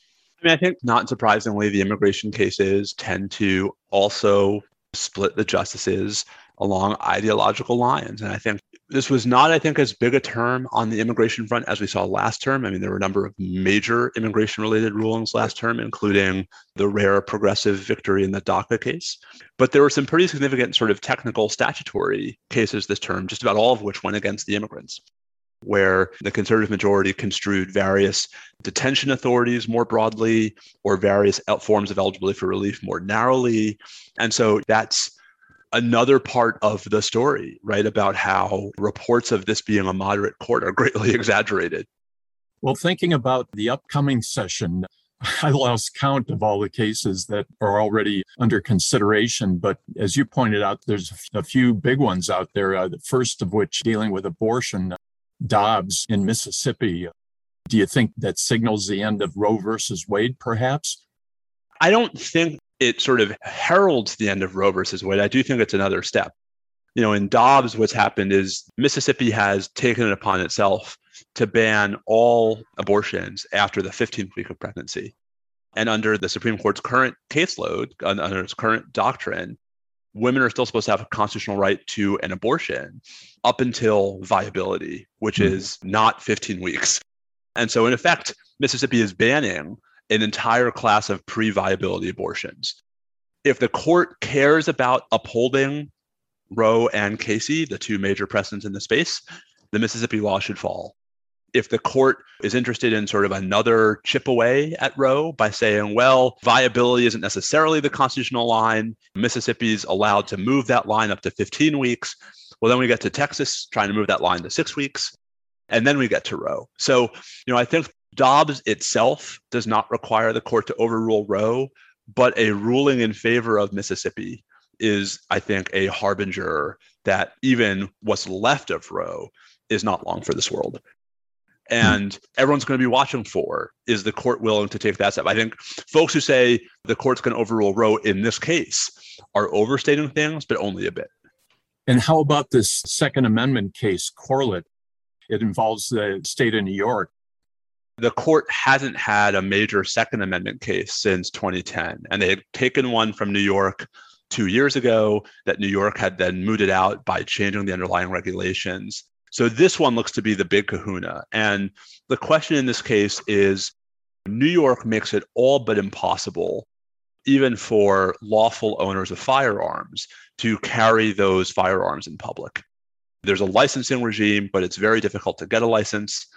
I think not surprisingly, the immigration cases tend to also split the justices along ideological lines. And I think this was not, as big a term on the immigration front as we saw last term. I mean, there were a number of major immigration-related rulings last term, including the rare progressive victory in the DACA case. But there were some pretty significant sort of technical statutory cases this term, just about all of which went against the immigrants, where the conservative majority construed various detention authorities more broadly or various forms of eligibility for relief more narrowly. And so that's another part of the story, right, about how reports of this being a moderate court are greatly exaggerated. Well, thinking about the upcoming session, I lost count of all the cases that are already under consideration. But as you pointed out, there's a few big ones out there, the first of which dealing with abortion, Dobbs in Mississippi. Do you think that signals the end of Roe versus Wade, perhaps? I don't think it sort of heralds the end of Roe versus Wade. I do think it's another step. In Dobbs, what's happened is Mississippi has taken it upon itself to ban all abortions after the 15th week of pregnancy. And under the Supreme Court's current caseload, under its current doctrine, women are still supposed to have a constitutional right to an abortion up until viability, which is not 15 weeks. And so in effect, Mississippi is banning an entire class of pre-viability abortions. If the court cares about upholding Roe and Casey, the two major precedents in the space, the Mississippi law should fall. If the court is interested in sort of another chip away at Roe by saying, well, viability isn't necessarily the constitutional line, Mississippi's allowed to move that line up to 15 weeks, well, then we get to Texas trying to move that line to 6 weeks, and then we get to Roe. So, I think Dobbs itself does not require the court to overrule Roe, but a ruling in favor of Mississippi is, I think, a harbinger that even what's left of Roe is not long for this world. And everyone's going to be watching for, is the court willing to take that step? I think folks who say the court's going to overrule Roe in this case are overstating things, but only a bit. And how about this Second Amendment case, Corlett? It involves the state of New York. The court hasn't had a major Second Amendment case since 2010, and they had taken one from New York 2 years ago that New York had then mooted out by changing the underlying regulations. So this one looks to be the big kahuna. And the question in this case is, New York makes it all but impossible, even for lawful owners of firearms, to carry those firearms in public. There's a licensing regime, but it's very difficult to get a license.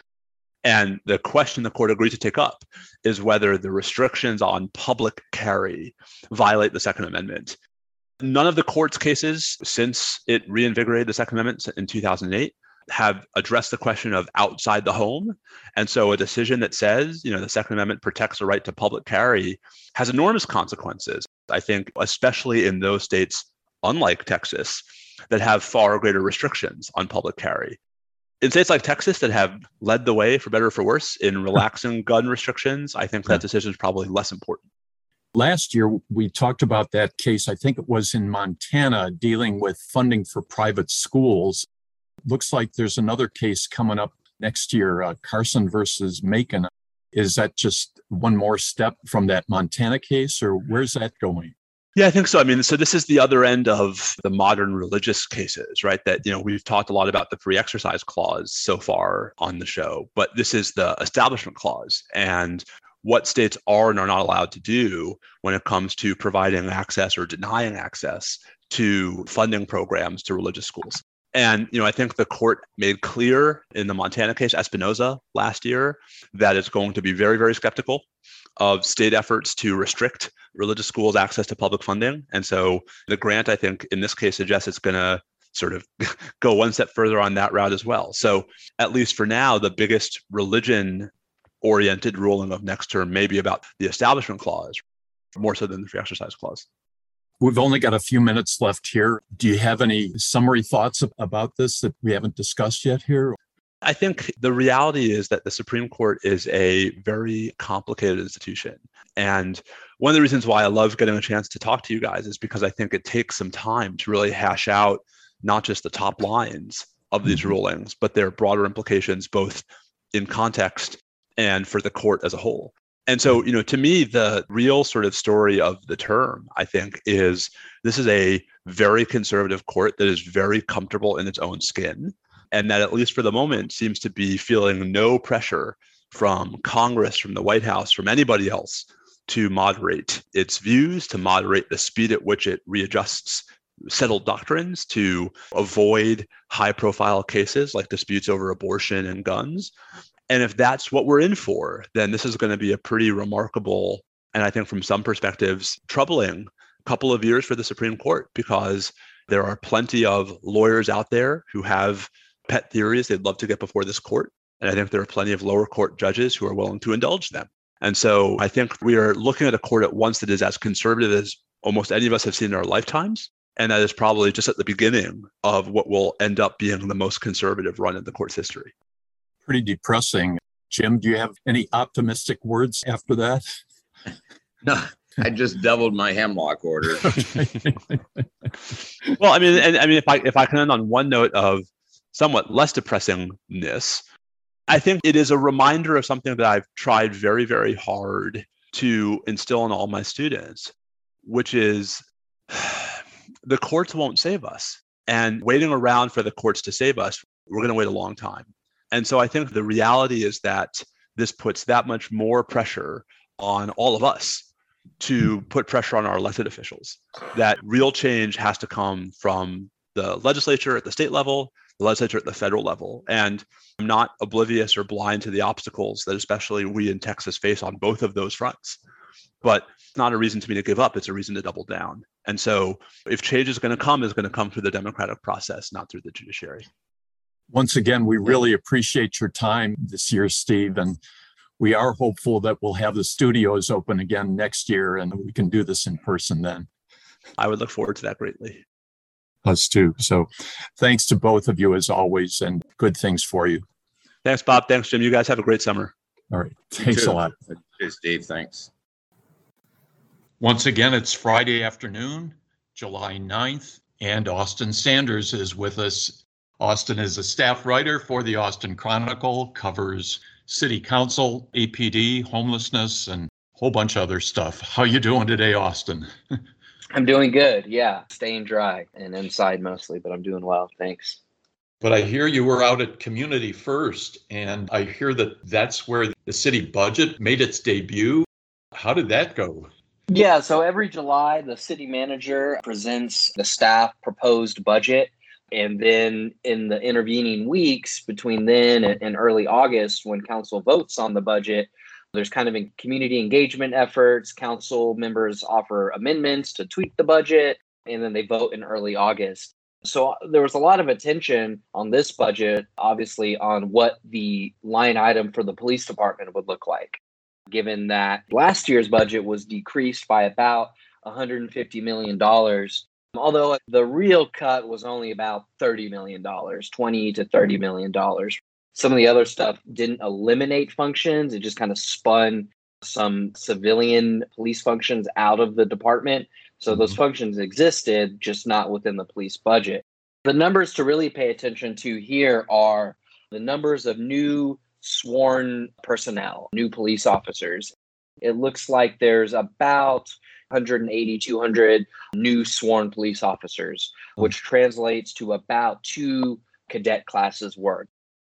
And the question the court agreed to take up is whether the restrictions on public carry violate the Second Amendment. None of the court's cases since it reinvigorated the Second Amendment in 2008 have addressed the question of outside the home. And so a decision that says, the Second Amendment protects the right to public carry has enormous consequences, I think, especially in those states, unlike Texas, that have far greater restrictions on public carry. In states like Texas that have led the way, for better or for worse, in relaxing gun restrictions, I think that decision is probably less important. Last year, we talked about that case. I think it was in Montana dealing with funding for private schools. Looks like there's another case coming up next year, Carson versus Macon. Is that just one more step from that Montana case, or where's that going? Yeah, I think so. So this is the other end of the modern religious cases, right? That, we've talked a lot about the free exercise clause so far on the show, but this is the establishment clause and what states are and are not allowed to do when it comes to providing access or denying access to funding programs to religious schools. And, I think the court made clear in the Montana case, Espinoza last year, that it's going to be very, very skeptical of state efforts to restrict religious schools' access to public funding. And so the grant, I think, in this case suggests it's going to sort of go one step further on that route as well. So at least for now, the biggest religion-oriented ruling of next term may be about the establishment clause, more so than the free exercise clause. We've only got a few minutes left here. Do you have any summary thoughts about this that we haven't discussed yet here? I think the reality is that the Supreme Court is a very complicated institution. And one of the reasons why I love getting a chance to talk to you guys is because I think it takes some time to really hash out not just the top lines of these rulings, but their broader implications, both in context and for the court as a whole. And so, to me, the real sort of story of the term, I think, is this is a very conservative court that is very comfortable in its own skin, and that at least for the moment seems to be feeling no pressure from Congress, from the White House, from anybody else to moderate its views, to moderate the speed at which it readjusts settled doctrines, to avoid high-profile cases like disputes over abortion and guns. And if that's what we're in for, then this is going to be a pretty remarkable, and I think from some perspectives, troubling couple of years for the Supreme Court, because there are plenty of lawyers out there who have pet theories they'd love to get before this court. And I think there are plenty of lower court judges who are willing to indulge them. And so I think we are looking at a court at once that is as conservative as almost any of us have seen in our lifetimes. And that is probably just at the beginning of what will end up being the most conservative run in the court's history. Pretty depressing. Jim, do you have any optimistic words after that? No, I just doubled my hemlock order. Well, if I can end on one note of somewhat less depressingness, I think it is a reminder of something that I've tried very, very hard to instill in all my students, which is the courts won't save us. And waiting around for the courts to save us, we're going to wait a long time. And so I think the reality is that this puts that much more pressure on all of us to put pressure on our elected officials, that real change has to come from the legislature at the state level, the legislature at the federal level. And I'm not oblivious or blind to the obstacles that especially we in Texas face on both of those fronts. But it's not a reason to me to give up. It's a reason to double down. And so if change is going to come, it's going to come through the democratic process, not through the judiciary. Once again, we really appreciate your time this year, Steve. And we are hopeful that we'll have the studios open again next year and we can do this in person then. I would look forward to that greatly. Us too. So thanks to both of you as always, and good things for you. Thanks, Bob. Thanks, Jim. You guys have a great summer. All right. Thanks a lot. Cheers, Steve. Thanks. Once again, it's Friday afternoon, July 9th, and Austin Sanders is with us. Austin is a staff writer for the Austin Chronicle, covers city council, APD, homelessness, and a whole bunch of other stuff. How you doing today, Austin? I'm doing good. Yeah, staying dry and inside mostly, but I'm doing well. Thanks. But I hear you were out at Community First, and I hear that that's where the city budget made its debut. How did that go? Yeah, so every July, the city manager presents the staff proposed budget. And then in the intervening weeks between then and early August, when council votes on the budget, there's kind of community engagement efforts. Council members offer amendments to tweak the budget, and then they vote in early August. So there was a lot of attention on this budget, obviously, on what the line item for the police department would look like, given that last year's budget was decreased by about $150 million. Although the real cut was only about $30 million, $20 to $30 million. Some of the other stuff didn't eliminate functions. It just kind of spun some civilian police functions out of the department. So those functions existed, just not within the police budget. The numbers to really pay attention to here are the numbers of new sworn personnel, new police officers. It looks like there's about 180, 200 new sworn police officers, which translates to about 2 cadet classes worth.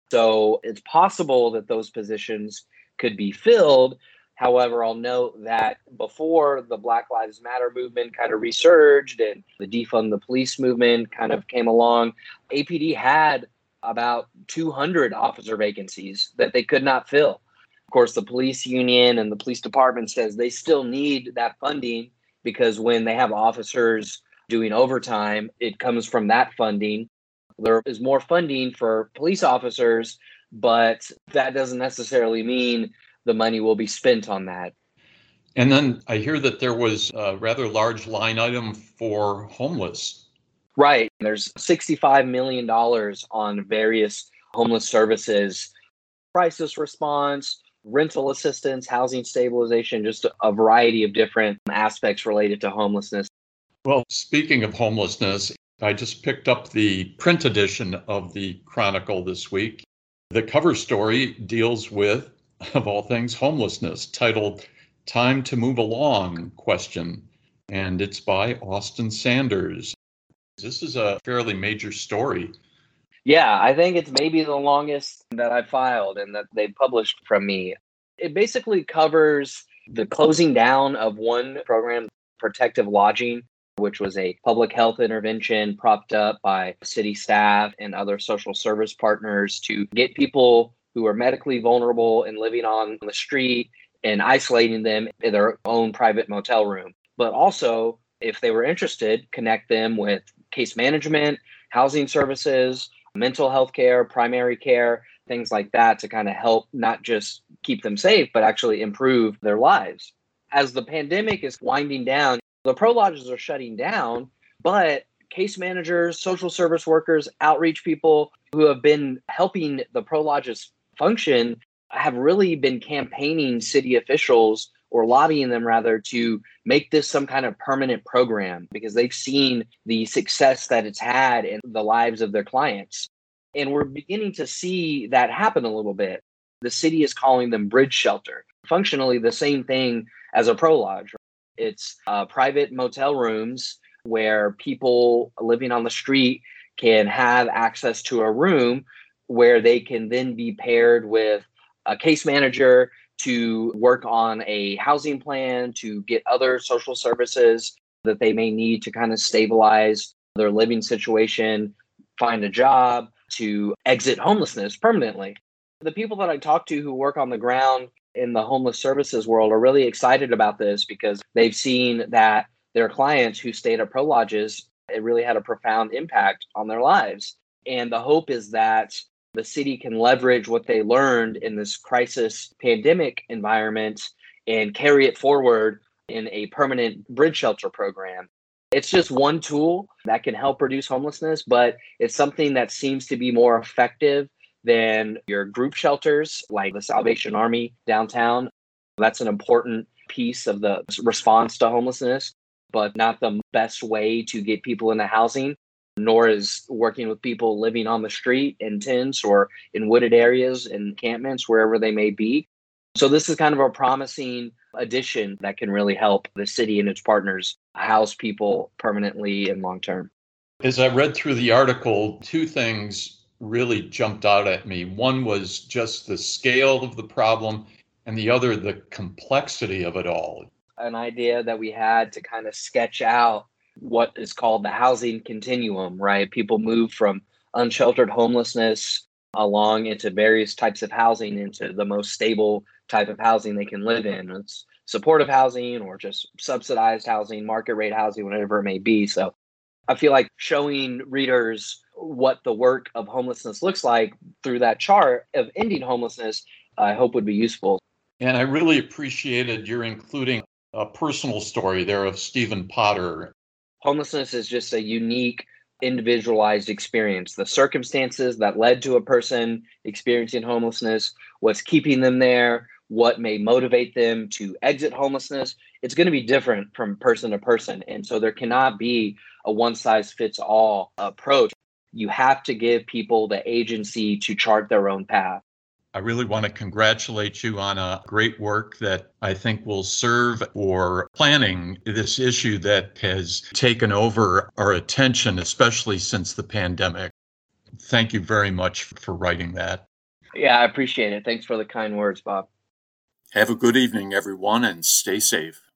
So it's possible that those positions could be filled. However, I'll note that before the Black Lives Matter movement kind of resurged and the defund the police movement kind of came along, APD had about 200 officer vacancies that they could not fill. Of course, the police union and the police department says they still need that funding because when they have officers doing overtime, it comes from that funding. There is more funding for police officers, but that doesn't necessarily mean the money will be spent on that. And then I hear that there was a rather large line item for homeless. Right. There's $65 million on various homeless services, crisis response, rental assistance, housing stabilization, just a variety of different aspects related to homelessness. Well, speaking of homelessness, I just picked up the print edition of the Chronicle this week. The cover story deals with, of all things, homelessness, titled "Time to Move Along?" and it's by Austin Sanders. This is a fairly major story. Yeah, I think it's maybe the longest that I've filed and that they published from me. It basically covers the closing down of one program, Protective Lodging, which was a public health intervention propped up by city staff and other social service partners to get people who are medically vulnerable and living on the street and isolating them in their own private motel room. But also, if they were interested, connect them with case management, housing services, mental health care, primary care, things like that to kind of help not just keep them safe, but actually improve their lives. As the pandemic is winding down, the pro lodges are shutting down, but case managers, social service workers, outreach people who have been helping the pro lodges function have really been campaigning city officials or lobbying them rather to make this some kind of permanent program because they've seen the success that it's had in the lives of their clients. And we're beginning to see that happen a little bit. The city is calling them bridge shelter, functionally the same thing as a pro lodge. It's private motel rooms where people living on the street can have access to a room where they can then be paired with a case manager to work on a housing plan, to get other social services that they may need to kind of stabilize their living situation, find a job, to exit homelessness permanently. The people that I talk to who work on the ground in the homeless services world are really excited about this because they've seen that their clients who stayed at pro lodges, it really had a profound impact on their lives. And the hope is that the city can leverage what they learned in this crisis pandemic environment and carry it forward in a permanent bridge shelter program. It's just one tool that can help reduce homelessness, but it's something that seems to be more effective than your group shelters like the Salvation Army downtown. That's an important piece of the response to homelessness, but not the best way to get people into housing, nor is working with people living on the street in tents or in wooded areas, encampments, wherever they may be. So this is kind of a promising addition that can really help the city and its partners house people permanently and long term. As I read through the article, two things really jumped out at me. One was just the scale of the problem, and the other, the complexity of it all. An idea that we had to kind of sketch out what is called the housing continuum, right? People move from unsheltered homelessness along into various types of housing, into the most stable type of housing they can live in. It's supportive housing or just subsidized housing, market rate housing, whatever it may be. So I feel like showing readers what the work of homelessness looks like through that chart of ending homelessness, I hope would be useful. And I really appreciated your including a personal story there of Stephen Potter. Homelessness is just a unique, individualized experience. The circumstances that led to a person experiencing homelessness, what's keeping them there, what may motivate them to exit homelessness, it's going to be different from person to person. And so there cannot be a one-size-fits-all approach. You have to give people the agency to chart their own path. I really want to congratulate you on a great work that I think will serve for planning this issue that has taken over our attention, especially since the pandemic. Thank you very much for writing that. Yeah, I appreciate it. Thanks for the kind words, Bob. Have a good evening, everyone, and stay safe.